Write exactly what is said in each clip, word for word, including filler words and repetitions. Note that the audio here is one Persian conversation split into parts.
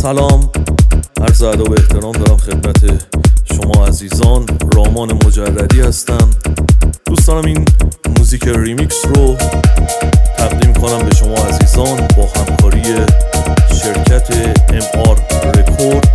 سلام، عرض ادب و احترام دارم خدمت شما عزیزان. رامان مجردی هستم. دوست دارم این موزیک ریمیکس رو تقدیم کنم به شما عزیزان با همکاری شرکت ام آر رکورد.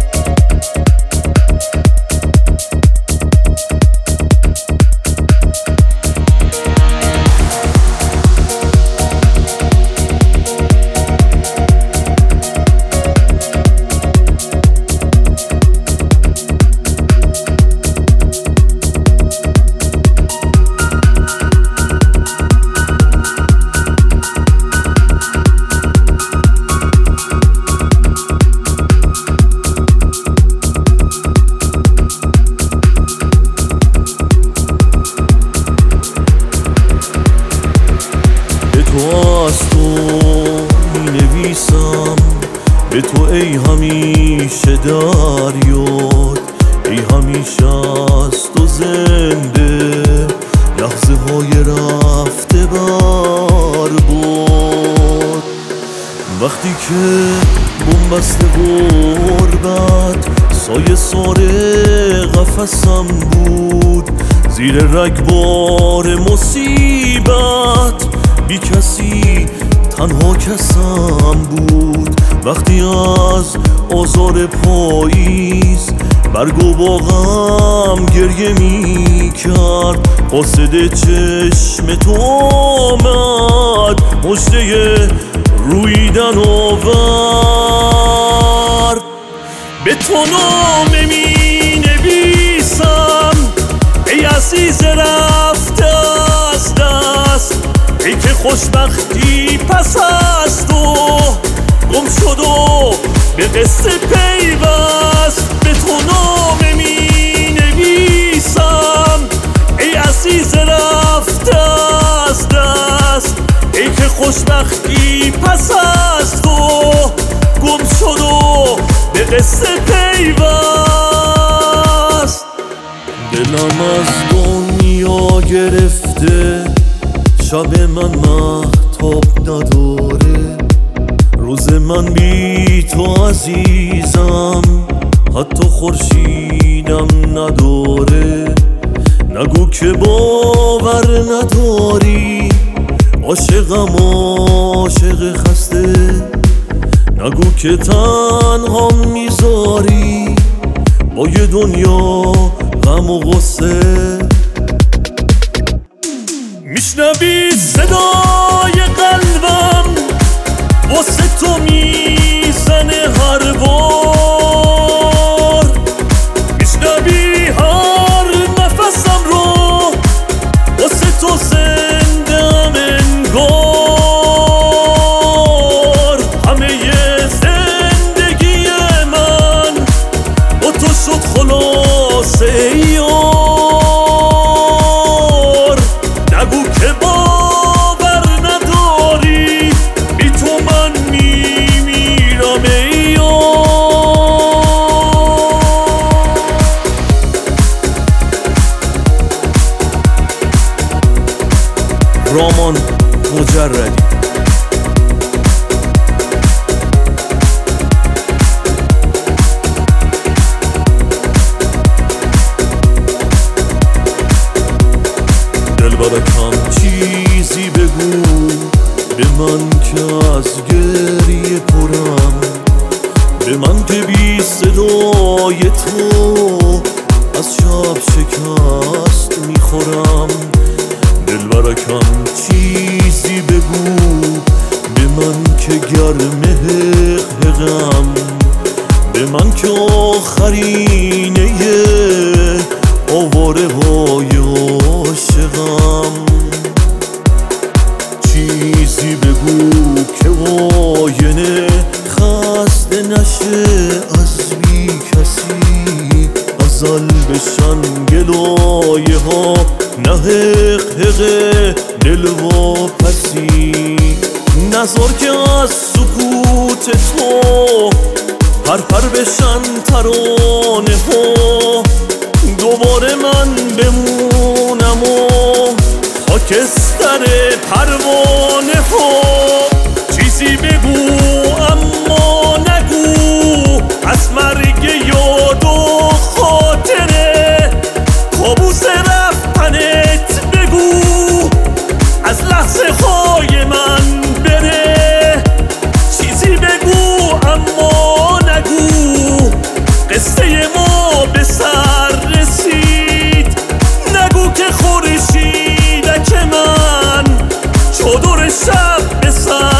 تو از تو می نویسم، به تو ای همیشه دریاد، ای همیشه از تو زنده لحظه های رفته بر بود. وقتی که بنبست غربت سایه ساره قفسم بود، زیر رگبار مصیبت بی کسی تنها کسم بود. وقتی از آزار پاییز برگ و باغم گریه می کرد، قاصد چشم تو آمد مژده رویدن آورد. به تو نامه می نویسم ای عزیز رفته از دست، ای که خوشبختی پس از تو گم شد و به قصه پیوست. به تو نامه می نویسم ای عزیز رفته از دست، ای که خوشبختی پس از تو گم شد و به قصه پیوست. دلم از دنیا گرفته، شب من مهتاب نداره، روز من بی تو عزیزم حتی خورشیدم نداره. نگو که باور نداری، عاشقم عاشق خسته، نگو که تنها میذاری با یه دنیا غم و غصه. میشنوی صدای قلبم واسه تو میزنه هر بار، میشنوی هر نفسم رو واسه تو زنده‌ام انگار. همه زندگی من با تو شد خلاصه یار. نگو که باور نداری، بی تو من میمیرم ای یار. رامان مجردی. دلبرکم چیزی بگو به من که از گریه پرم، به من که بی صدای تو از شب شکست میخورم. دلبرکم چیزی بگو به من که گرم حقم، به من که آخرینه آواره های عاشقم. چیزی بگو که آینه خسته نشه از بی کسی، ازل بشن گلایه ها نه حق حق دل و پسی. نذار که از سکوت تو پر پر بشن ترانه ها، دوباره من بمونم و خاکستر پروانه ها. چیزی بگو اما نگو حرفای من بره، چیزی بگو اما نگو قصه ما به سر رسید. نگو که خورشیدک من چادر شب به سر